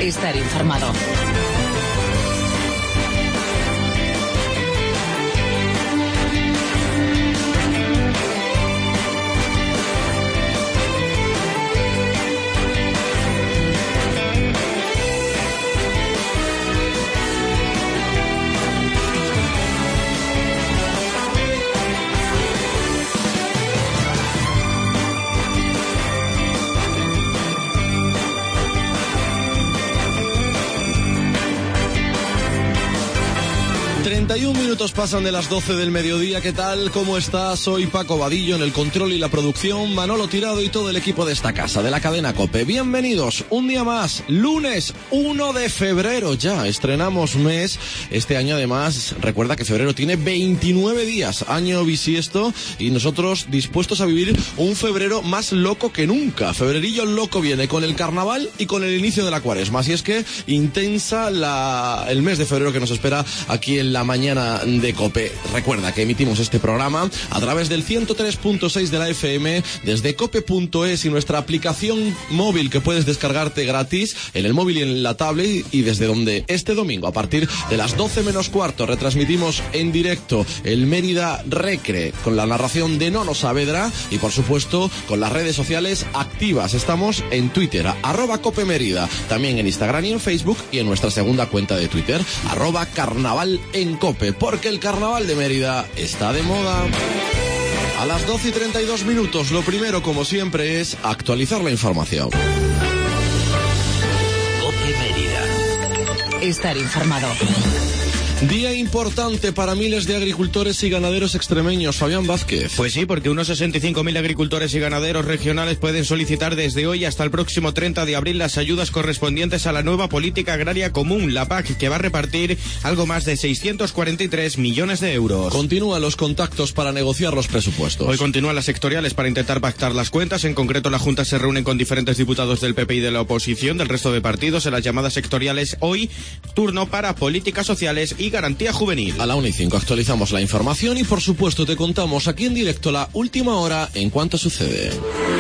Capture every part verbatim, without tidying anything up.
Estar informado. treinta y un minutos pasan de las doce del mediodía. ¿Qué tal? ¿Cómo estás? Soy Paco Vadillo en el control y la producción, Manolo Tirado y todo el equipo de esta casa, de la cadena COPE. Bienvenidos un día más, lunes uno de febrero ya. Estrenamos mes este año. Además, recuerda que febrero tiene veintinueve días, año bisiesto, y nosotros dispuestos a vivir un febrero más loco que nunca. Febrerillo loco viene con el carnaval y con el inicio de la cuaresma. Así es que intensa la, el mes de febrero que nos espera aquí en la mañana de COPE. Recuerda que emitimos este programa a través del ciento tres punto seis de la F M, desde cope punto es y nuestra aplicación móvil que puedes descargarte gratis en el móvil y en la tablet, y desde donde este domingo a partir de las doce menos cuarto retransmitimos en directo el Mérida Recre con la narración de Nono Saavedra y por supuesto con las redes sociales activas. Estamos en Twitter, arroba Cope Mérida, también en Instagram y en Facebook, y en nuestra segunda cuenta de Twitter, arroba Carnaval en COPE, porque el carnaval de Mérida está de moda. A las doce y treinta y dos minutos, lo primero, como siempre, es actualizar la información. COPE Mérida. Estar informado. Día importante para miles de agricultores y ganaderos extremeños. Fabián Vázquez. Pues sí, porque unos sesenta y cinco mil agricultores y ganaderos regionales pueden solicitar desde hoy hasta el próximo treinta de abril las ayudas correspondientes a la nueva política agraria común, la P A C, que va a repartir algo más de seiscientos cuarenta y tres millones de euros. Continúan los contactos para negociar los presupuestos. Hoy continúan las sectoriales para intentar pactar las cuentas. En concreto, la Junta se reúne con diferentes diputados del P P y de la oposición, del resto de partidos, en las llamadas sectoriales. Hoy, turno para políticas sociales y garantía juvenil. A la una y cinco actualizamos la información y por supuesto te contamos aquí en directo la última hora en cuanto sucede.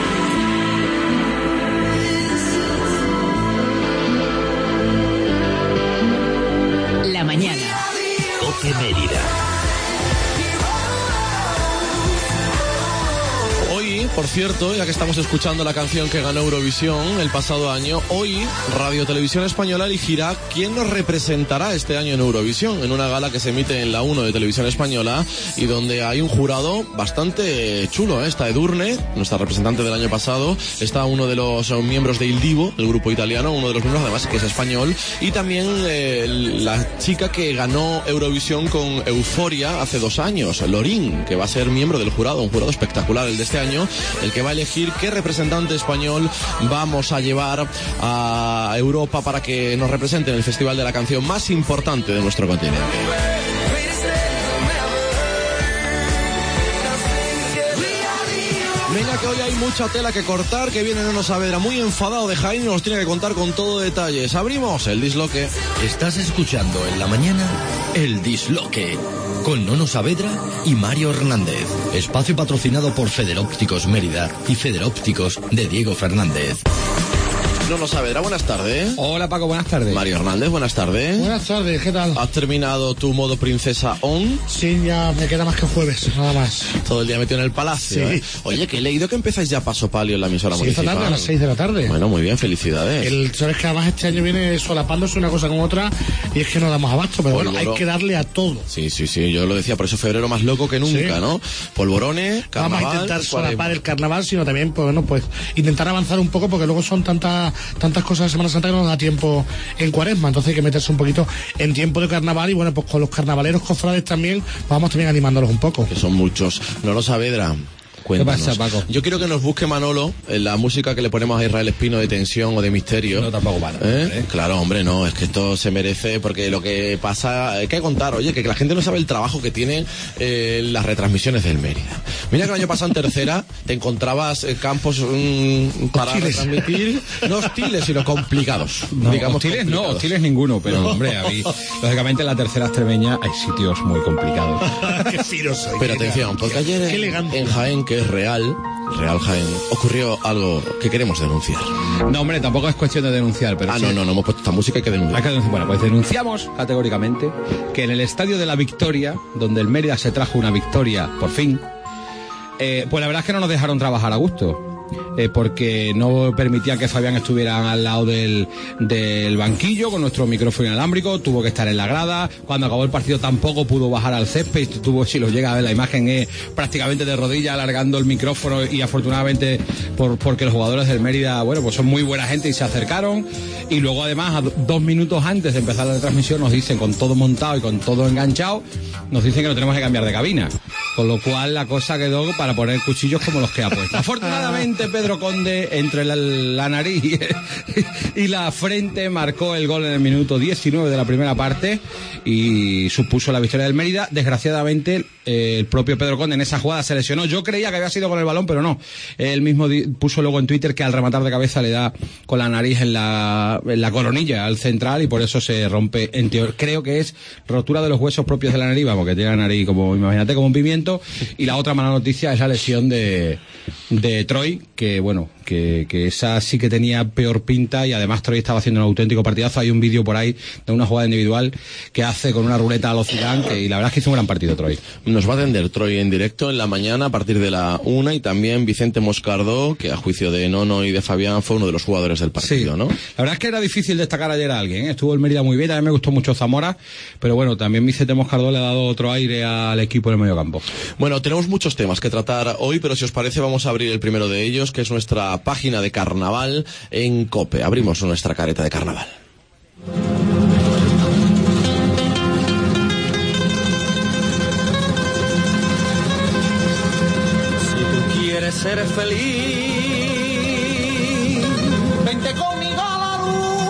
La mañana. COPE Mérida. Por cierto, ya que estamos escuchando la canción que ganó Eurovisión el pasado año, hoy Radio Televisión Española elegirá quién nos representará este año en Eurovisión, en una gala que se emite en la uno de Televisión Española y donde hay un jurado bastante chulo, ¿eh? Está Edurne, nuestra representante del año pasado, está uno de los miembros de Il Divo, el grupo italiano, uno de los miembros además que es español, y también eh, la chica que ganó Eurovisión con Euforia hace dos años, Lorín, que va a ser miembro del jurado, un jurado espectacular el de este año, el que va a elegir qué representante español vamos a llevar a Europa para que nos represente en el festival de la canción más importante de nuestro continente. Venga, que hoy hay mucha tela que cortar, que viene Nono Saavedra muy enfadado de Jaén y nos tiene que contar con todo detalles. Abrimos el disloque. Estás escuchando en la mañana el disloque con Nono Saavedra y Mario Hernández. Espacio patrocinado por Federópticos Mérida y Federópticos de Diego Fernández. Nono Saavedra, buenas tardes. Hola Paco, buenas tardes. Mario Hernández, buenas tardes. Buenas tardes, ¿qué tal? ¿Has terminado tu modo princesa on? Sí, ya me queda más que jueves, nada más. Todo el día metido en el palacio. Sí. ¿eh? Oye, que he leído que empezáis ya Paso Palio en la emisora Sí, municipal. esta tarde a las seis de la tarde. Bueno, muy bien, felicidades. El, sabes que además este año viene solapándose una cosa con otra y es que no damos abasto, pero Polvoro. bueno, hay que darle a todo. Sí, sí, sí, yo lo decía, por eso febrero más loco que nunca, Sí. ¿no? Polvorones, carnaval. Vamos a intentar solapar cuaresma. el carnaval, sino también, pues bueno, pues intentar avanzar un poco porque luego son tantas tantas cosas de Semana Santa que no nos da tiempo en cuaresma, entonces hay que meterse un poquito en tiempo de carnaval y bueno, pues con los carnavaleros cofrades también vamos también animándolos un poco. Que son muchos. Nono Saavedra, cuéntanos. ¿Qué pasa, Paco? Yo quiero que nos busque Manolo en la música que le ponemos a Israel Espino de tensión o de misterio. No, tampoco para. ¿Eh? ¿eh? Claro, hombre, no, es que esto se merece, porque lo que pasa, hay que contar, oye, que la gente no sabe el trabajo que tienen eh, las retransmisiones del Mérida. Mira que el año pasado en tercera te encontrabas eh, campos mm, para Hostiles. retransmitir, no hostiles, sino complicados. No, digamos, hostiles no, complicados. hostiles ninguno, pero hombre, a mí, lógicamente en la tercera extremeña hay sitios muy complicados. Qué fino soy. Pero qué atención, porque ayer Qué en, elegante. en Jaén, que es real, Real Jaén, ocurrió algo que queremos denunciar. No, hombre, tampoco es cuestión de denunciar, pero... Ah, sí. no, no, no hemos puesto esta música, hay que denunciar. Hay que denunciar. Bueno, pues denunciamos categóricamente que en el Estadio de la Victoria, donde el Mérida se trajo una victoria, por fin, eh, pues la verdad es que no nos dejaron trabajar a gusto. Eh, porque no permitían que Fabián estuviera al lado del, del banquillo con nuestro micrófono inalámbrico, tuvo que estar en la grada. Cuando acabó el partido tampoco pudo bajar al césped, tuvo, si lo llega a ver la imagen, es prácticamente de rodillas alargando el micrófono, y afortunadamente por, porque los jugadores del Mérida, bueno, pues son muy buena gente y se acercaron. Y luego además, a dos minutos antes de empezar la transmisión, nos dicen, con todo montado y con todo enganchado, nos dicen que no tenemos que cambiar de cabina, con lo cual la cosa quedó para poner cuchillos como los que ha puesto. Afortunadamente Pedro Conde, entre la, la nariz y la frente, marcó el gol en el minuto diecinueve de la primera parte y supuso la victoria del Mérida. Desgraciadamente eh, el propio Pedro Conde en esa jugada se lesionó. Yo creía que había sido con el balón, pero no. Él mismo di- puso luego en Twitter que al rematar de cabeza le da con la nariz en la, en la coronilla al central, y por eso se rompe. En teoría, creo que es rotura de los huesos propios de la nariz, vamos, que tiene la nariz como, imagínate, como un pimiento. Y la otra mala noticia es la lesión de, de Troy, que bueno, que, que esa sí que tenía peor pinta, y además Troy estaba haciendo un auténtico partidazo. Hay un vídeo por ahí de una jugada individual que hace con una ruleta a lo Zidane, que, y la verdad es que hizo un gran partido Troy. Nos va a atender Troy en directo en la mañana a partir de la una, y también Vicente Moscardó, que a juicio de Nono y de Fabián fue uno de los jugadores del partido, Sí. ¿no? La verdad es que era difícil destacar ayer a alguien, ¿eh? Estuvo el Mérida muy bien, también me gustó mucho Zamora, pero bueno, también Vicente Moscardó le ha dado otro aire al equipo en el medio campo. Bueno, tenemos muchos temas que tratar hoy, pero si os parece vamos a abrir el primero de ellos, que es nuestra página de carnaval en COPE. Abrimos nuestra careta de carnaval. Si tú quieres ser feliz, vente conmigo a la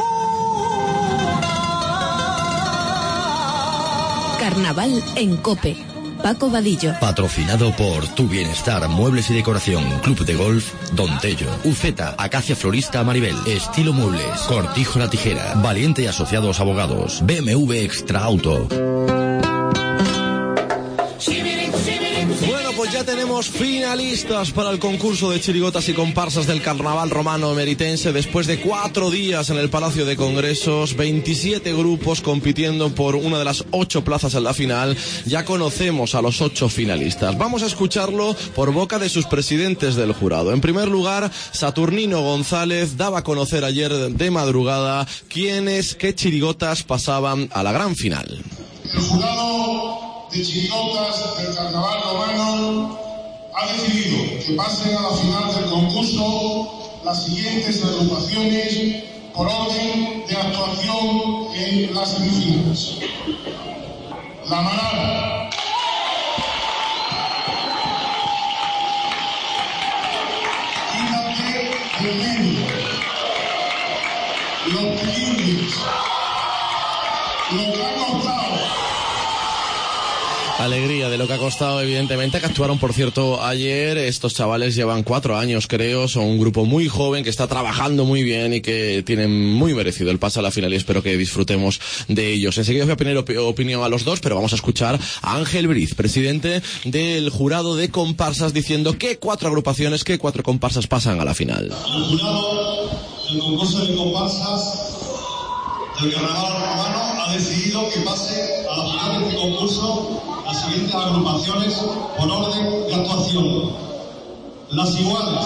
luna. Carnaval en COPE. Paco Vadillo. Patrocinado por Tu Bienestar, Muebles y Decoración, Club de Golf, Don Tello, U Z, Acacia Florista Maribel, Estilo Muebles, Cortijo La Tijera, Valiente y Asociados Abogados, B M W Extra Auto. Bueno, pues ya tenemos finalistas para el concurso de chirigotas y comparsas del Carnaval Romano Meritense. Después de cuatro días en el Palacio de Congresos, veintisiete grupos compitiendo por una de las ocho plazas en la final. Ya conocemos a los ocho finalistas. Vamos a escucharlo por boca de sus presidentes del jurado. En primer lugar, Saturnino González daba a conocer ayer de madrugada quiénes, qué chirigotas pasaban a la gran final. El jurado de chirigotas del Carnaval Romano ha decidido que pasen a la final del concurso las siguientes agrupaciones por orden de actuación en las semifinales. La Manada, Quítate del medio, los Tilindis, los que han costado. Alegría de lo que ha costado, evidentemente, que actuaron, por cierto, ayer. Estos chavales llevan cuatro años, creo, son un grupo muy joven que está trabajando muy bien y que tienen muy merecido el pase a la final, y espero que disfrutemos de ellos. Enseguida os voy a poner op- opinión a los dos, pero vamos a escuchar a Ángel Briz, presidente del jurado de comparsas, diciendo qué cuatro agrupaciones, qué cuatro comparsas pasan a la final. El jurado del concurso de comparsas del Carnaval Romano ha decidido que pase a la final de este concurso las siguientes agrupaciones por orden de actuación. Las Iguales,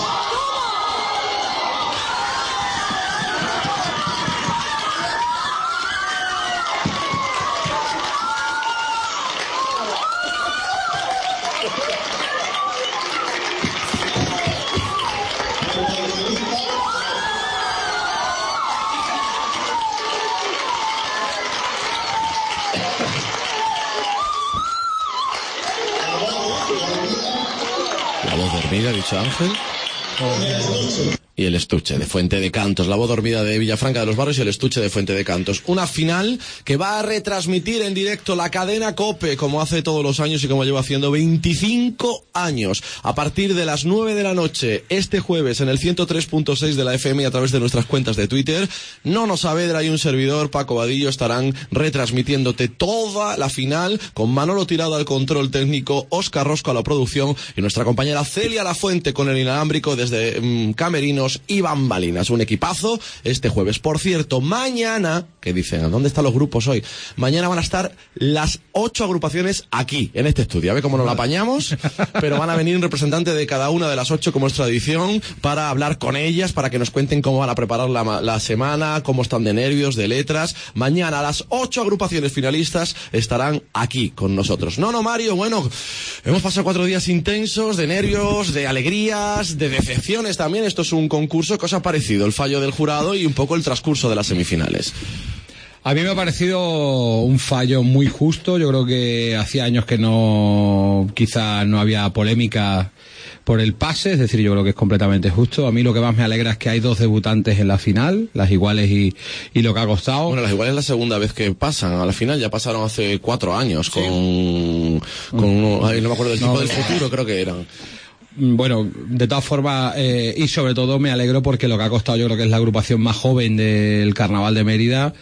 La voz dormida, ha dicho Ángel. y el estuche de Fuente de Cantos, la voz dormida de Villafranca de los Barrios y el estuche de Fuente de Cantos. Una final que va a retransmitir en directo la cadena COPE, como hace todos los años y como lleva haciendo veinticinco años, a partir de las nueve de la noche, este jueves, en el ciento tres punto seis de la F M y a través de nuestras cuentas de Twitter. Nono Saavedra y un servidor, Paco Vadillo, estarán retransmitiéndote toda la final, con Manolo Tirado al control técnico, Óscar Rosco a la producción y nuestra compañera Celia Lafuente con el inalámbrico desde mmm, Camerino y bambalinas. Un equipazo este jueves. Por cierto, mañana, que dicen, ¿a dónde están los grupos hoy? Mañana van a estar las ocho agrupaciones aquí, en este estudio. A ver cómo nos la apañamos, pero van a venir un representante de cada una de las ocho, como es tradición, para hablar con ellas, para que nos cuenten cómo van a preparar la, la semana, cómo están de nervios, de letras. Mañana las ocho agrupaciones finalistas estarán aquí con nosotros. No, no, Mario, bueno, hemos pasado cuatro días intensos, de nervios, de alegrías, de decepciones también. Esto es un concurso. ¿Qué os ha parecido el fallo del jurado y un poco el transcurso de las semifinales? A mí me ha parecido un fallo muy justo. Yo creo que hacía años que no, quizá no había polémica por el pase, es decir, yo creo que es completamente justo. A mí lo que más me alegra es que hay dos debutantes en la final, las iguales y, y lo que ha costado. Bueno, las iguales es la segunda vez que pasan a la final, ya pasaron hace cuatro años con, sí. con uno, ay, no me acuerdo del tipo no, del futuro, creo que eran. Bueno, de todas formas, eh, y sobre todo me alegro porque lo que ha costado yo creo que es la agrupación más joven del Carnaval de Mérida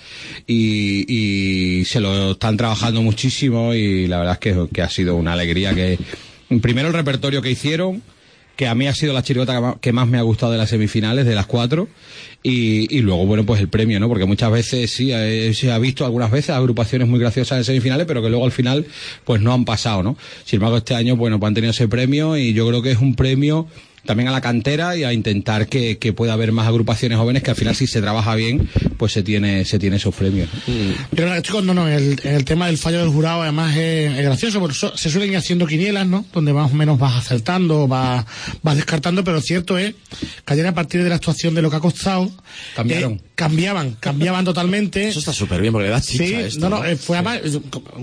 y, y se lo están trabajando muchísimo y la verdad es que, que ha sido una alegría que, primero el repertorio que hicieron, que a mí ha sido la chirigota que más me ha gustado de las semifinales, de las cuatro, y, y luego, bueno, pues el premio, ¿no? Porque muchas veces sí, eh, se ha visto algunas veces agrupaciones muy graciosas en semifinales, pero que luego al final, pues no han pasado, ¿no? Sin embargo, este año, bueno, pues han tenido ese premio y yo creo que es un premio también a la cantera y a intentar que, que pueda haber más agrupaciones jóvenes que al final si se trabaja bien pues se tiene se tiene esos premios. Mm. Pero chicos, no, no, en el, en el tema del fallo del jurado además es, es gracioso porque so, se suelen ir haciendo quinielas, ¿no? Donde más o menos vas acertando, vas, vas descartando, pero lo cierto es que ayer a partir de la actuación de lo que ha costado cambiaron. Eh, cambiaban, cambiaban totalmente. Eso está súper bien porque le da chicha sí, a esto. No, no, ¿no? fue sí.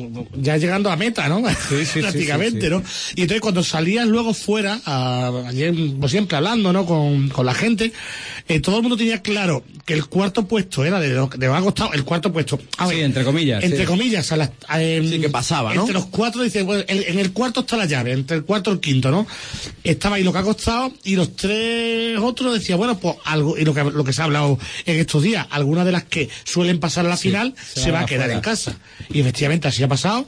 ya llegando a meta, ¿no? Sí, sí, prácticamente, sí, sí, sí. ¿no? Y entonces cuando salías luego fuera, a, ayer pues siempre hablando, ¿no? Con, con la gente, eh, todo el mundo tenía claro que el cuarto puesto era de lo que ha costado, el cuarto puesto. A ver, sí, entre comillas. Entre sí. comillas, a la, a, en, sí, que pasaba, ¿no? Entre los cuatro, dice, bueno, en, en el cuarto está la llave, entre el cuarto y el quinto, ¿no? Estaba ahí lo que ha costado y los tres otros decían, bueno, pues algo, y lo que, lo que se ha hablado en estos días, algunas de las que suelen pasar a la sí, final se, se va a quedar fuera. En casa. Y efectivamente así ha pasado.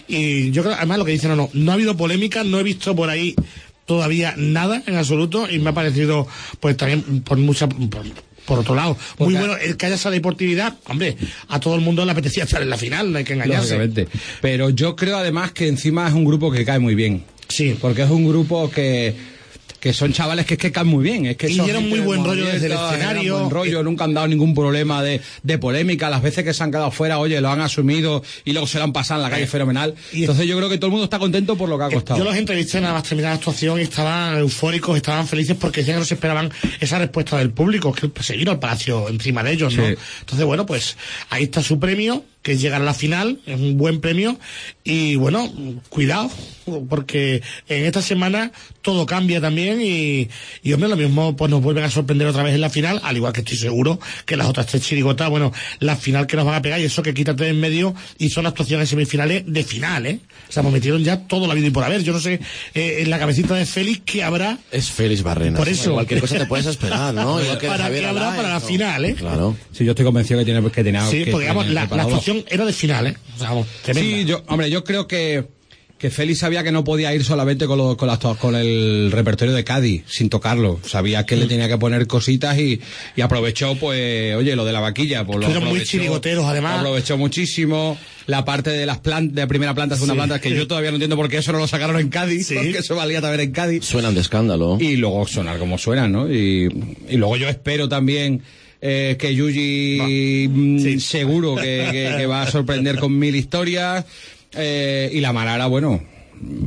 Y yo creo, además lo que dicen, no, no, no ha habido polémica, no he visto por ahí todavía nada en absoluto y me ha parecido pues también por mucha por, por otro lado muy Porque, bueno el que haya esa deportividad. Hombre, a todo el mundo le apetecía estar en la final, no hay que engañarse. Lógicamente. Pero yo creo además que encima es un grupo que cae muy bien. Sí, porque es un grupo que que son chavales que es que caen muy bien, es que y dieron muy buen rollo desde el escenario, buen rollo, eh, nunca han dado ningún problema de, de polémica, las veces que se han quedado fuera, oye, lo han asumido y luego se lo han pasado en la calle, eh, fenomenal. Entonces yo creo que todo el mundo está contento por lo que ha costado. Yo los entrevisté nada más terminar la actuación y estaban eufóricos, estaban felices porque decían que no se esperaban esa respuesta del público, que se vino al palacio encima de ellos, ¿no? Sí. Entonces bueno, pues ahí está su premio, que es llegar a la final, es un buen premio y bueno, cuidado, porque en esta semana todo cambia también y, y hombre, lo mismo pues nos vuelven a sorprender otra vez en la final, al igual que estoy seguro que las otras tres chirigotas, bueno, la final que nos van a pegar y eso que quítate de en medio y son actuaciones semifinales de final, ¿eh? O sea, nos metieron ya todo la vida y por haber, yo no sé, eh, en la cabecita de Félix, ¿qué habrá? Es Félix Barrenas. Por eso. Cualquier cosa te puedes esperar, ¿no? Igual que ¿Para qué habrá para la final, eh? Claro. Sí, yo estoy convencido que tiene que tener sí, que porque digamos, la, la actuación era de final, ¿eh? O sea, vamos, sí, yo, hombre, yo creo que que Félix sabía que no podía ir solamente con, lo, con, la, con el repertorio de Cádiz, sin tocarlo. Sabía que mm. le tenía que poner cositas y, y aprovechó, pues, oye, lo de la vaquilla. Pues, lo Fueron muy chirigoteros, además. Lo aprovechó muchísimo. La parte de las plantas, de primera planta, segunda sí. planta, que yo todavía no entiendo por qué eso no lo sacaron en Cádiz, sí. porque eso valía también en Cádiz. Suenan de escándalo. Y luego sonar como suenan, ¿no? Y, y luego yo espero también... Eh, que Yuji no. sí. seguro que, que, que va a sorprender con mil historias eh, y la Marara, bueno,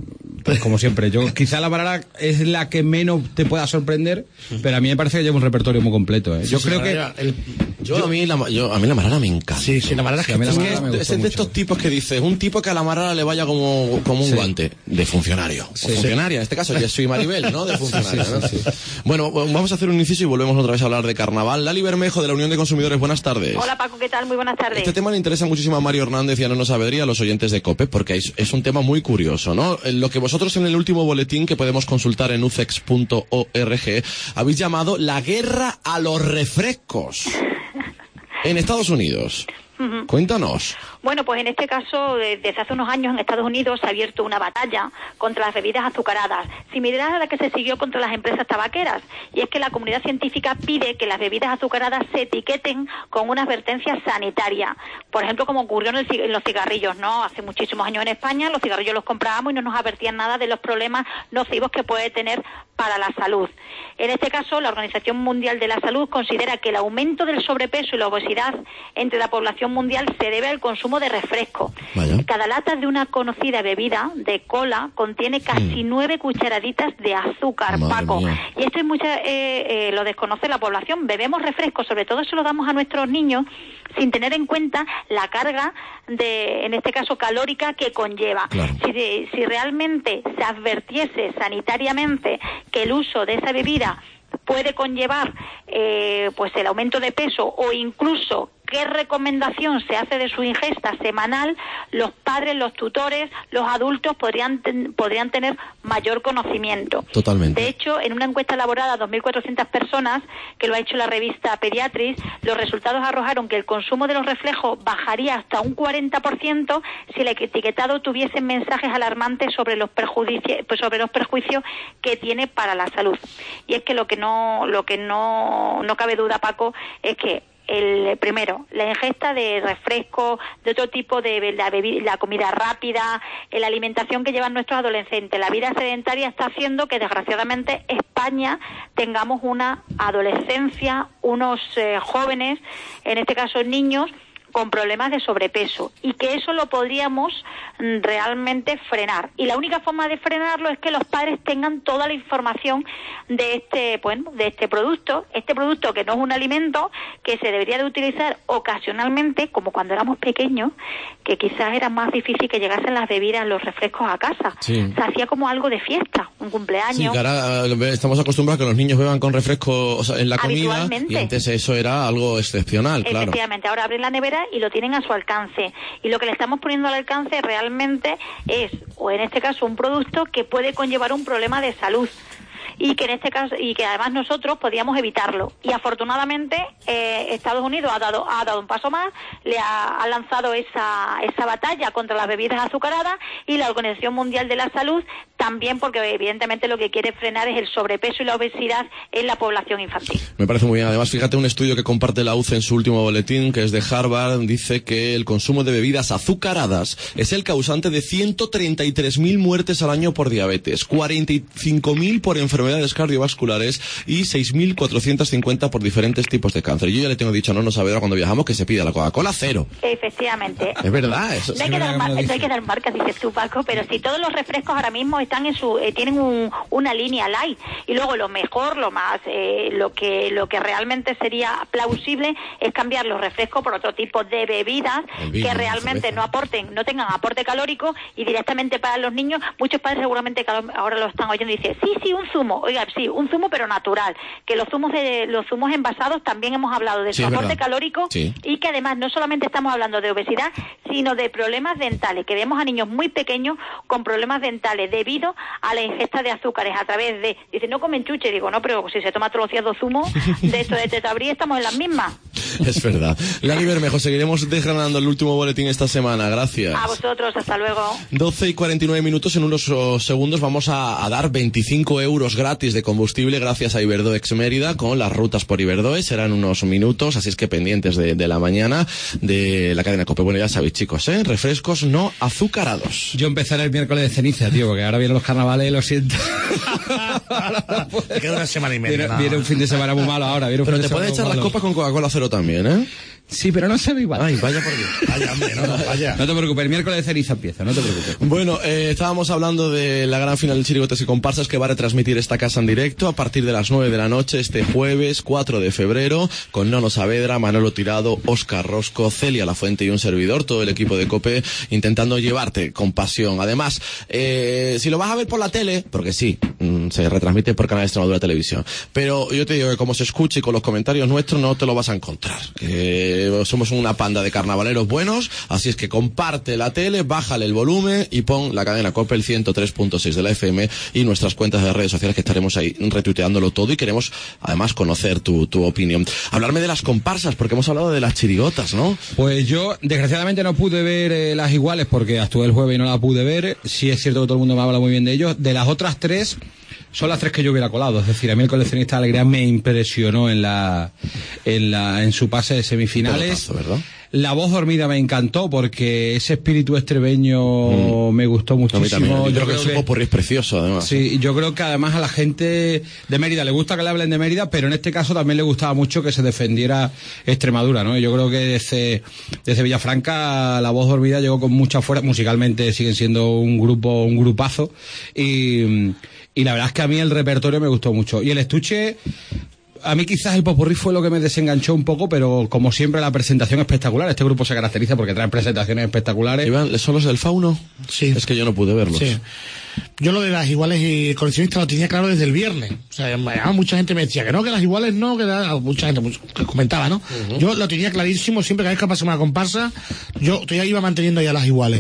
Pues como siempre, yo quizá la Amarala es la que menos te pueda sorprender, pero a mí me parece que lleva un repertorio muy completo, ¿eh? Yo Sí, creo sí, que... el, yo, yo, a mí la, yo, a mí la Amarala me encanta. Sí, sí, la Amarala es que, a mí la es Amarala que me es, gustó es de mucho. estos tipos que dices, un tipo que a la Amarala le vaya como, como un Sí. guante de funcionario. Sí. O funcionaria, en este caso, yo soy Maribel, ¿no? De funcionaria, Sí, ¿no? sí, sí. Bueno, vamos a hacer un inciso y volvemos otra vez a hablar de carnaval. Lali Bermejo, de la Unión de Consumidores, buenas tardes. Hola Paco, ¿qué tal? Muy buenas tardes. Este tema le interesa muchísimo a Mario Hernández y a Nono Saavedra y a los oyentes de COPE, porque es, es un tema muy curioso, ¿no? Lo que vosotros en el último boletín, que podemos consultar en ucex punto org, habéis llamado la guerra a los refrescos en Estados Unidos. Uh-huh. Cuéntanos. Bueno, pues en este caso, eh, desde hace unos años en Estados Unidos se ha abierto una batalla contra las bebidas azucaradas, similar a la que se siguió contra las empresas tabaqueras. Y es que la comunidad científica pide que las bebidas azucaradas se etiqueten con una advertencia sanitaria. Por ejemplo, como ocurrió en, el, en los cigarrillos, ¿no? Hace muchísimos años en España los cigarrillos los comprábamos y no nos advertían nada de los problemas nocivos que puede tener para la salud. En este caso, la Organización Mundial de la Salud considera que el aumento del sobrepeso y la obesidad entre la población mundial se debe al consumo de refresco. Vaya. Cada lata de una conocida bebida de cola contiene casi Mm. nueve cucharaditas de azúcar, Madre Paco. mía. Y esto es mucha, eh, eh, lo desconoce la población. Bebemos refresco, sobre todo se lo damos a nuestros niños sin tener en cuenta la carga de, en este caso, calórica que conlleva. Claro. Si, de- si realmente se advirtiese sanitariamente que el uso de esa bebida puede conllevar eh, pues el aumento de peso o incluso qué recomendación se hace de su ingesta semanal, los padres, los tutores, los adultos podrían ten- podrían tener mayor conocimiento. Totalmente. De hecho, en una encuesta elaborada a dos mil cuatrocientas personas, que lo ha hecho la revista Pediatrics, los resultados arrojaron que el consumo de los reflejos bajaría hasta un cuarenta por ciento si el etiquetado tuviese mensajes alarmantes sobre los perjuicios, pues sobre los perjuicios que tiene para la salud. Y es que lo que no lo que no no cabe duda, Paco, es que el primero, la ingesta de refresco, de otro tipo de la, bebi- la comida rápida, eh, la alimentación que llevan nuestros adolescentes, la vida sedentaria está haciendo que desgraciadamente España tengamos una adolescencia, unos eh, jóvenes, en este caso niños, con problemas de sobrepeso, y que eso lo podríamos mm, realmente frenar. Y la única forma de frenarlo es que los padres tengan toda la información de este, bueno, de este producto, este producto que no es un alimento, que se debería de utilizar ocasionalmente, como cuando éramos pequeños, que quizás era más difícil que llegasen las bebidas, los refrescos a casa. Sí. Se hacía como algo de fiesta, un cumpleaños. Sí, que ahora eh, estamos acostumbrados a que los niños beban con refresco, o sea, en la comida, Habitualmente. y antes eso era algo excepcional, claro. Efectivamente, ahora abren la nevera y lo tienen a su alcance. Y lo que le estamos poniendo al alcance realmente es, o en este caso, un producto que puede conllevar un problema de salud. Y que en este caso, y que además nosotros podíamos evitarlo. Y afortunadamente eh, Estados Unidos ha dado ha dado un paso más, le ha, ha lanzado esa esa batalla contra las bebidas azucaradas, y la Organización Mundial de la Salud también, porque evidentemente lo que quiere frenar es el sobrepeso y la obesidad en la población infantil. Me parece muy bien. Además, fíjate, un estudio que comparte la U C E en su último boletín, que es de Harvard, dice que el consumo de bebidas azucaradas es el causante de ciento treinta y tres mil muertes al año por diabetes, cuarenta y cinco mil por enfermedades cardiovasculares y seis mil cuatrocientos cincuenta por diferentes tipos de cáncer. Yo ya le tengo dicho a Nono Saavedra cuando viajamos que se pida la Coca-Cola cero. Efectivamente. Es verdad, eso. No hay, que dar mar- no hay que dar marcas, dices tú, Paco, pero si todos los refrescos ahora mismo están en su, eh, tienen un, una línea light, y luego lo mejor, lo más, eh, lo que lo que realmente sería plausible es cambiar los refrescos por otro tipo de bebidas El vino, que la realmente cerveza. no aporten, no tengan aporte calórico, y directamente para los niños. Muchos padres seguramente que ahora lo están oyendo y dicen, sí, sí, un zumo, oiga, sí, un zumo pero natural, que los zumos de los zumos envasados también hemos hablado de Sí, su es aporte verdad. calórico, Sí. y que además no solamente estamos hablando de obesidad, sino de problemas dentales, que vemos a niños muy pequeños con problemas dentales debido a la ingesta de azúcares a través de, dice, no comen chuche, digo, no, pero si se toma todos los días dos zumos de esto de tetabrí, estamos en las mismas. Es verdad. Lali Bermejo, seguiremos desgranando el último boletín esta semana. Gracias. A vosotros, hasta luego. doce y cuarenta y nueve minutos, en unos oh, segundos vamos a, a dar veinticinco euros gratis de combustible gracias a Iberdoex Mérida con las rutas por Iberdoe. Serán unos minutos, así es que pendientes de, de la mañana de la cadena COPE. Bueno, ya sabéis, chicos, ¿eh? Refrescos no azucarados. Yo empezaré el miércoles de ceniza, tío, porque ahora vienen los carnavales, lo siento. Queda una semana y media. Viene, nada. viene un fin de semana muy malo ahora. Viene un Pero fin te de puedes semana echar muy las malo. copas con Coca-Cola cero Bárbaro también, ¿eh? Sí, pero no se ve igual. Ay, vaya por Dios. Vaya, hombre, no, no, vaya. No te preocupes, el miércoles de ceniza empieza, no te preocupes. Bueno, eh, estábamos hablando de la gran final del Chirigotas y Comparsas que va a retransmitir esta casa en directo a partir de las nueve de la noche este jueves cuatro de febrero con Nono Saavedra, Manolo Tirado, Óscar Rosco, Celia Lafuente y un servidor, todo el equipo de COPE intentando llevarte con pasión. Además, eh, si lo vas a ver por la tele, porque sí, mm, se retransmite por Canal Extremadura Televisión, pero yo te digo que como se escuche y con los comentarios nuestros no te lo vas a encontrar. Que somos una panda de carnavaleros buenos, así es que comparte la tele, bájale el volumen y pon la cadena COPE, el ciento tres punto seis de la F M y nuestras cuentas de redes sociales que estaremos ahí retuiteándolo todo y queremos además conocer tu, tu opinión. Hablarme de las comparsas, porque hemos hablado de las chirigotas, ¿no? Pues yo desgraciadamente no pude ver eh, las iguales porque actué el jueves y no la pude ver. Sí es cierto que todo el mundo me habla muy bien de ellos. De las otras tres son las tres que yo hubiera colado, es decir, a mí el coleccionista de alegría me impresionó en la en la en su pase de semifinales. Pelotazo, ¿verdad? La voz dormida me encantó porque ese espíritu extremeño mm. me gustó muchísimo. También, yo, yo creo, creo que es un popurrí precioso, además. Sí, yo creo que además a la gente de Mérida le gusta que le hablen de Mérida, pero en este caso también le gustaba mucho que se defendiera Extremadura, ¿no? Yo creo que desde, desde Villafranca la voz dormida llegó con mucha fuerza. Musicalmente siguen siendo un grupo, un grupazo y, y la verdad es que a mí el repertorio me gustó mucho. Y el estuche, a mí quizás el popurrí fue lo que me desenganchó un poco, pero como siempre la presentación espectacular. Este grupo se caracteriza porque trae presentaciones espectaculares. Iván, ¿son los del Fauno? Sí. Es que yo no pude verlos. Sí. Yo lo de las iguales y coleccionistas lo tenía claro desde el viernes. O sea, mucha gente me decía que no, que las iguales no, que la, mucha gente mucho, que comentaba, ¿no? Uh-huh. Yo lo tenía clarísimo, siempre cada vez que pasaba una comparsa, yo todavía iba manteniendo ya las iguales.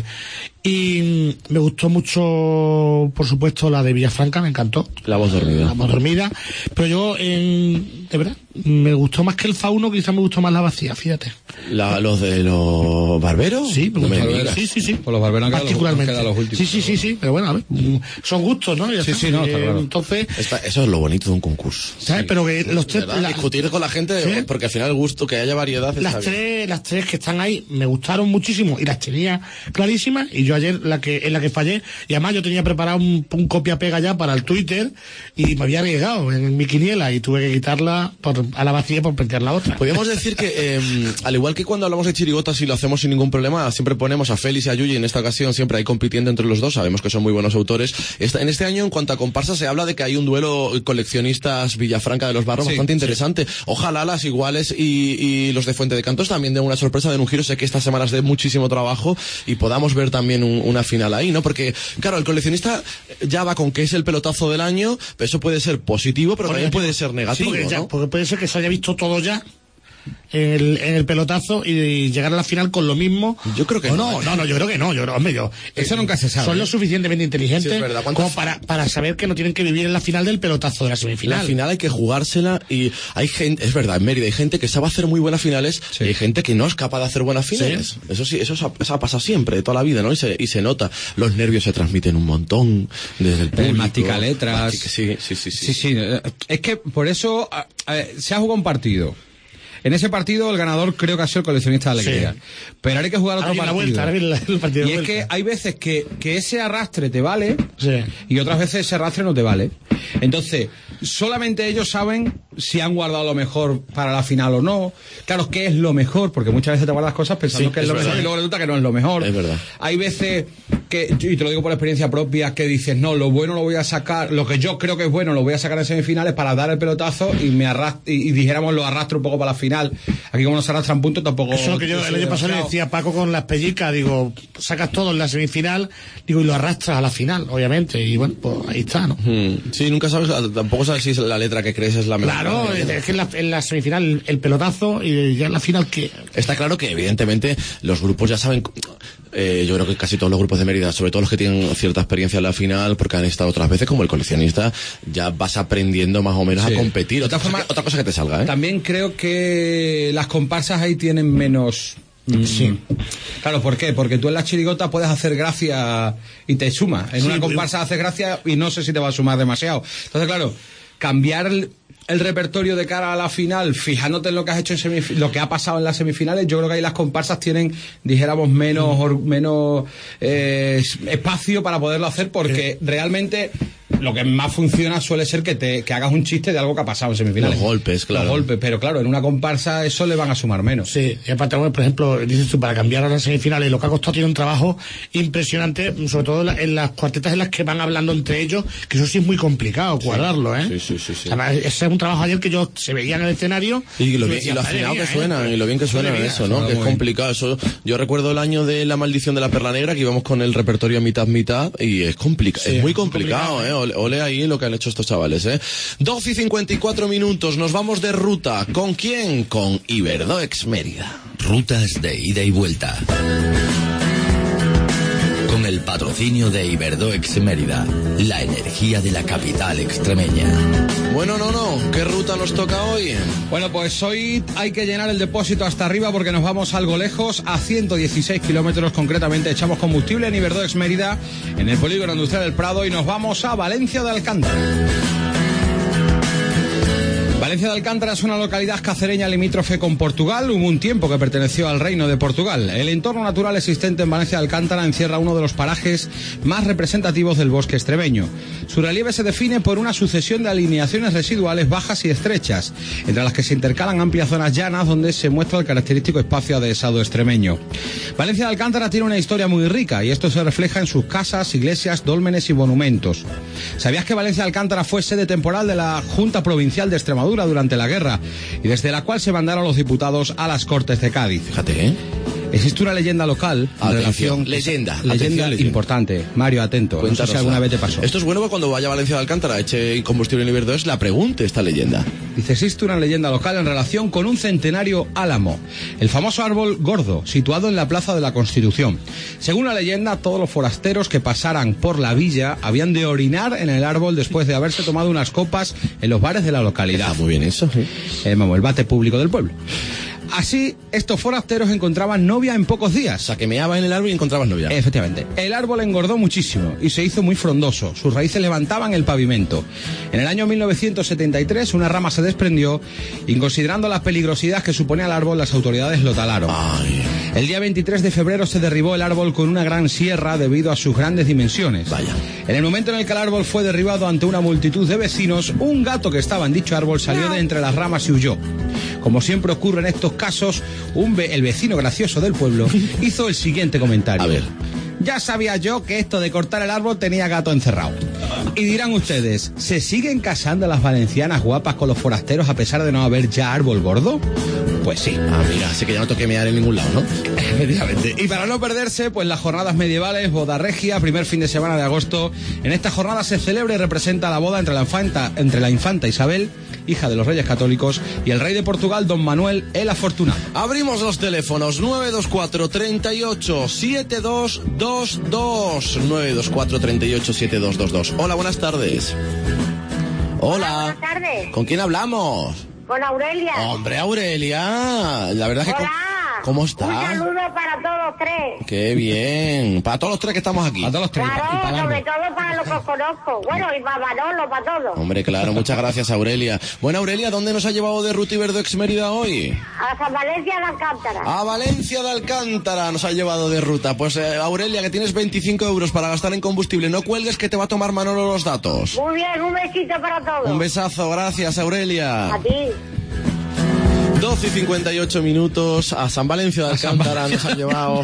Y me gustó mucho, por supuesto, la de Villafranca, me encantó. La voz dormida. La voz dormida. Pero yo, en, de verdad, me gustó más que el Fauno, quizás me gustó más la vacía, fíjate. La, ¿Los de los barberos? Sí, no me barberos. sí, sí, sí. Pues los barberos han particularmente. quedado los últimos. Sí, sí, sí, sí, pero bueno, a ver, son gustos, ¿no? Ya sí, está. sí, no, está claro. Entonces, Esta, eso es lo bonito de un concurso. ¿sabes? Sí. Pero que los tres... La, discutir con la gente, ¿sí? Porque al final el gusto, que haya variedad, las está tres, bien. Las tres que están ahí me gustaron muchísimo y las tenía clarísimas, y yo ayer la que en la que fallé, y además yo tenía preparado un, un copia-pega ya para el Twitter y me había arriesgado en mi quiniela y tuve que quitarla por, a la vacía por plantear la otra. Podríamos decir que, eh, al igual que cuando hablamos de chirigotas y lo hacemos sin ningún problema, siempre ponemos a Félix y a Yuyi, en esta ocasión siempre hay compitiendo entre los dos, sabemos que son muy buenos autores. Esta, en este año, en cuanto a comparsas, se habla de que hay un duelo coleccionistas Villafranca de los Barros, sí, bastante interesante. Sí. Ojalá las iguales y, y los de Fuente de Cantos también den una sorpresa, den un giro. Sé que estas semanas de muchísimo trabajo y podamos ver también un, una final ahí, ¿no? Porque, claro, el coleccionista ya va con que es el pelotazo del año, pero eso puede ser positivo, pero también puede ser negativo, sí, porque, ya, ¿no? Porque puede ser que se haya visto todo ya en el, en el pelotazo y llegar a la final con lo mismo. Yo creo que no. No, no, no, yo creo que no. Yo creo, hombre, yo, eso eh, nunca se sabe. Son lo suficientemente inteligentes, sí, es verdad. como para, para saber que no tienen que vivir en la final del pelotazo de la semifinal. La final hay que jugársela y hay gente, es verdad, en Mérida hay gente que sabe hacer muy buenas finales, sí, y hay gente que no es capaz de hacer buenas finales. Sí. Eso sí, eso, eso ha pasado siempre, toda la vida, ¿no? Y se, y se nota. Los nervios se transmiten un montón desde el público. El mastica letras. Mastica, sí, sí, sí, sí, sí, sí. Es que por eso eh, se ha jugado un partido. En ese partido el ganador creo que ha sido el coleccionista de alegría. Sí. Pero ahora hay que jugar otro partido. Vuelta, el partido y es vuelta. que hay veces que, que ese arrastre te vale, sí, y otras veces ese arrastre no te vale. Entonces, solamente ellos saben si han guardado lo mejor para la final o no. Claro, ¿qué es lo mejor? Porque muchas veces te guardas cosas pensando sí, que es, es lo verdad. mejor y luego resulta que no es lo mejor. Es verdad. Hay veces que, y te lo digo por experiencia propia, que dices, no, lo bueno lo voy a sacar, lo que yo creo que es bueno lo voy a sacar en semifinales para dar el pelotazo y me arrastro, y, y dijéramos lo arrastro un poco para la final. Aquí como no se arrastran puntos tampoco... Eso es lo que yo el año pasado le decía a Paco con las pellicas, digo, sacas todo en la semifinal, digo, y lo arrastras a la final, obviamente, y bueno, pues ahí está, ¿no? Hmm. Sí, nunca sabes, tampoco sabes si la letra que crees es la mejor. Claro, es, es que en la, en la semifinal el, el pelotazo y ya en la final que... Está claro que evidentemente los grupos ya saben... Eh, yo creo que casi todos los grupos de Mérida, sobre todo los que tienen cierta experiencia en la final, porque han estado otras veces, como el coleccionista, ya vas aprendiendo más o menos sí. a competir. Otra, forma, que, otra cosa que te salga, ¿eh? También creo que las comparsas ahí tienen menos... Sí. Claro, ¿por qué? Porque tú en la chirigota puedes hacer gracia y te suma. En sí, una comparsa haces gracia y no sé si te va a sumar demasiado. Entonces, claro, cambiar el, el repertorio de cara a la final, fijándote en lo que has hecho en semif- lo que ha pasado en las semifinales, yo creo que ahí las comparsas tienen, dijéramos, menos, or, menos eh, espacio para poderlo hacer, porque realmente lo que más funciona suele ser que te que hagas un chiste de algo que ha pasado en semifinales. Los golpes, claro. Los golpes, pero claro, en una comparsa eso le van a sumar menos. Sí, y aparte, por ejemplo, dices tú, para cambiar a las semifinales, lo que ha costado tiene un trabajo impresionante, sobre todo en las cuartetas en las que van hablando entre ellos, que eso sí es muy complicado cuadrarlo, ¿eh? Sí, sí, sí. sí. O sea, ese es un trabajo ayer que yo se veía en el escenario. Y lo, y bien, y lo afinado que suena, ¿eh? y lo bien que suena Madre mía, eso, ¿no? Que es complicado. Eso, yo recuerdo el año de La Maldición de la Perla Negra, que íbamos con el repertorio mitad mitad, y es complicado, Sí, es muy es complicado, complicado, ¿eh? Ole, ole ahí lo que han hecho estos chavales, ¿eh? doce y cincuenta y cuatro minutos, nos vamos de ruta. ¿Con quién? Con Iberdoex Mérida. Rutas de ida y vuelta. Con el patrocinio de Iberdoex Mérida, la energía de la capital extremeña. Bueno, no, no, ¿qué ruta nos toca hoy? Bueno, pues hoy hay que llenar el depósito hasta arriba porque nos vamos algo lejos, a ciento dieciséis kilómetros concretamente. Echamos combustible en Iberdoex Mérida, en el polígono industrial del Prado, y nos vamos a Valencia de Alcántara. Valencia de Alcántara es una localidad cacereña limítrofe con Portugal. Hubo un tiempo que perteneció al Reino de Portugal. El entorno natural existente en Valencia de Alcántara encierra uno de los parajes más representativos del bosque extremeño. Su relieve se define por una sucesión de alineaciones residuales bajas y estrechas, entre las que se intercalan amplias zonas llanas donde se muestra el característico espacio adhesado extremeño. Valencia de Alcántara tiene una historia muy rica y esto se refleja en sus casas, iglesias, dólmenes y monumentos. ¿Sabías que Valencia de Alcántara fue sede temporal de la Junta Provincial de Extremadura durante la guerra y desde la cual se mandaron los diputados a las Cortes de Cádiz? Fíjate, ¿eh? Existe una leyenda local en relación... Leyenda. Leyenda Atención, leyenda. Importante. Mario, atento. No sé si alguna vez te pasó. Esto es bueno para cuando vaya a Valencia de Alcántara, eche combustible en Iberdoex, la pregunte esta leyenda. Dice, existe una leyenda local en relación con un centenario álamo, el famoso árbol gordo, situado en la Plaza de la Constitución. Según la leyenda, todos los forasteros que pasaran por la villa habían de orinar en el árbol después de haberse tomado unas copas en los bares de la localidad. Está muy bien eso, sí. Eh, vamos, el bate público del pueblo. Así, estos forasteros encontraban novia en pocos días. O sea, que meaba en el árbol y encontrabas novia. Efectivamente. El árbol engordó muchísimo y se hizo muy frondoso. Sus raíces levantaban el pavimento. En el año mil novecientos setenta y tres, una rama se desprendió y, considerando la peligrosidad que suponía el árbol, las autoridades lo talaron. Ay. El día veintitrés de febrero se derribó el árbol con una gran sierra debido a sus grandes dimensiones. Vaya. En el momento en el que el árbol fue derribado ante una multitud de vecinos, un gato que estaba en dicho árbol salió de entre las ramas y huyó. Como siempre ocurre en estos casos, un ve- el vecino gracioso del pueblo hizo el siguiente comentario. A ver. Ya sabía yo que esto de cortar el árbol tenía gato encerrado. Y dirán ustedes, ¿se siguen casando las valencianas guapas con los forasteros a pesar de no haber ya árbol gordo? Pues sí. Ah, mira, así que ya no toque mear en ningún lado, ¿no? Efectivamente. Y para no perderse, pues las jornadas medievales, boda regia, primer fin de semana de agosto. En esta jornada se celebra y representa la boda entre la infanta, entre la infanta Isabel, hija de los Reyes Católicos, y el rey de Portugal, don Manuel el Afortunado. Abrimos los teléfonos nueve dos cuatro, treinta y ocho, setenta y dos veintidós. nueve dos cuatro, treinta y ocho, setenta y dos veintidós. Hola, buenas tardes. Hola. Buenas tardes. ¿Con quién hablamos? Con Aurelia. Hombre, Aurelia. La verdad es que... Hola. ¿Cómo Un estás? saludo para todos los tres. Qué bien. Para todos los tres que estamos aquí. A todos los tres. y Claro, para sobre largo. todo para los que os conozco. Bueno, y para Manolo, para todos. Hombre, claro, muchas gracias, Aurelia. Bueno, Aurelia, ¿dónde nos ha llevado de ruta Iberdoex Mérida hoy? A San Valencia de Alcántara. A Valencia de Alcántara nos ha llevado de ruta. Pues, eh, Aurelia, que tienes veinticinco euros para gastar en combustible. No cuelgues que te va a tomar Manolo los datos. Muy bien, un besito para todos. Un besazo, gracias, Aurelia. A ti. doce y cincuenta y ocho minutos, a San Valencia de Alcántara nos ha llevado.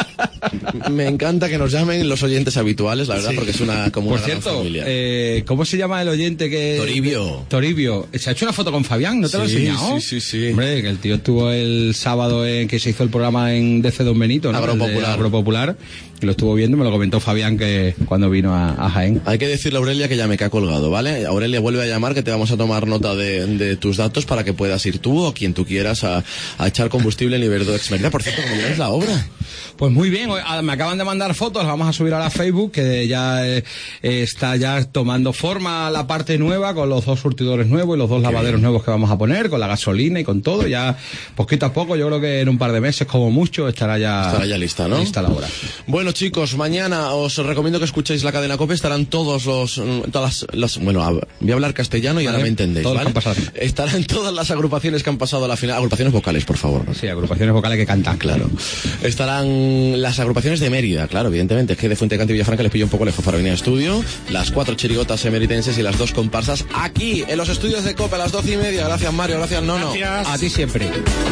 Me encanta que nos llamen los oyentes habituales, la verdad, sí. Porque es una como Por una cierto, gran familia. Eh, ¿cómo se llama el oyente que...? Toribio. Toribio. ¿Se ha hecho una foto con Fabián? ¿No te lo he Sí, enseñado? sí, sí, sí. Hombre, que el tío estuvo el sábado en que se hizo el programa en D C Don Benito, ¿no? Agropopular. Agropopular. Que lo estuvo viendo, me lo comentó Fabián que cuando vino a, a Jaén. Hay que decirle a Aurelia que llame, que ha colgado, ¿vale? Aurelia, vuelve a llamar, que te vamos a tomar nota de, de tus datos para que puedas ir tú o quien tú quieras a, a echar combustible en Iberdoex Mérida. Por cierto, ¿cómo lleváis la obra? Pues muy bien, me acaban de mandar fotos, las vamos a subir a la Facebook, que ya eh, está ya tomando forma la parte nueva, con los dos surtidores nuevos y los dos Qué lavaderos bien. nuevos que vamos a poner, con la gasolina y con todo, ya poquito a poco, yo creo que en un par de meses como mucho estará ya, estará ya lista, ¿no? Lista la obra. Bueno, chicos, mañana os recomiendo que escuchéis la cadena COPE, estarán todos los, todas las, las bueno, voy a hablar castellano y vale, ahora me entendéis, ¿vale? Estarán todas las agrupaciones que han pasado a la final, agrupaciones vocales, por favor. Sí, agrupaciones vocales que cantan. Claro. Estarán en las agrupaciones de Mérida, claro, evidentemente, es que de Fuentecante y Villafranca les pillo un poco lejos para venir al estudio. Las cuatro chirigotas emeritenses y las dos comparsas aquí, en los estudios de COPE a las doce y media. Gracias, Mario, gracias, Nono. Gracias. A ti siempre.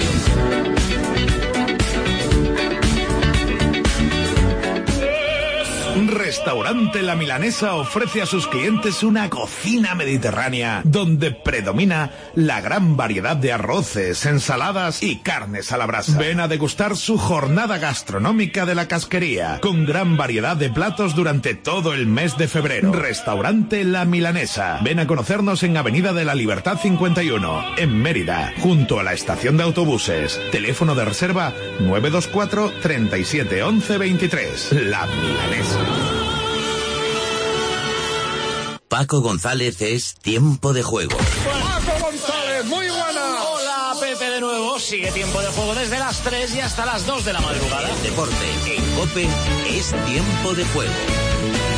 Restaurante La Milanesa ofrece a sus clientes una cocina mediterránea donde predomina la gran variedad de arroces, ensaladas y carnes a la brasa. Ven a degustar su jornada gastronómica de la casquería, con gran variedad de platos durante todo el mes de febrero. Restaurante La Milanesa. Ven a conocernos en Avenida de la Libertad cincuenta y uno, en Mérida, junto a la estación de autobuses. Teléfono de reserva nueve dos cuatro, treinta y siete, once, veintitrés. La Milanesa. Paco González es Tiempo de Juego. Paco González, muy buena. Hola, Pepe, de nuevo. Sigue Tiempo de Juego desde las tres y hasta las dos de la madrugada. El deporte en COPE es Tiempo de Juego.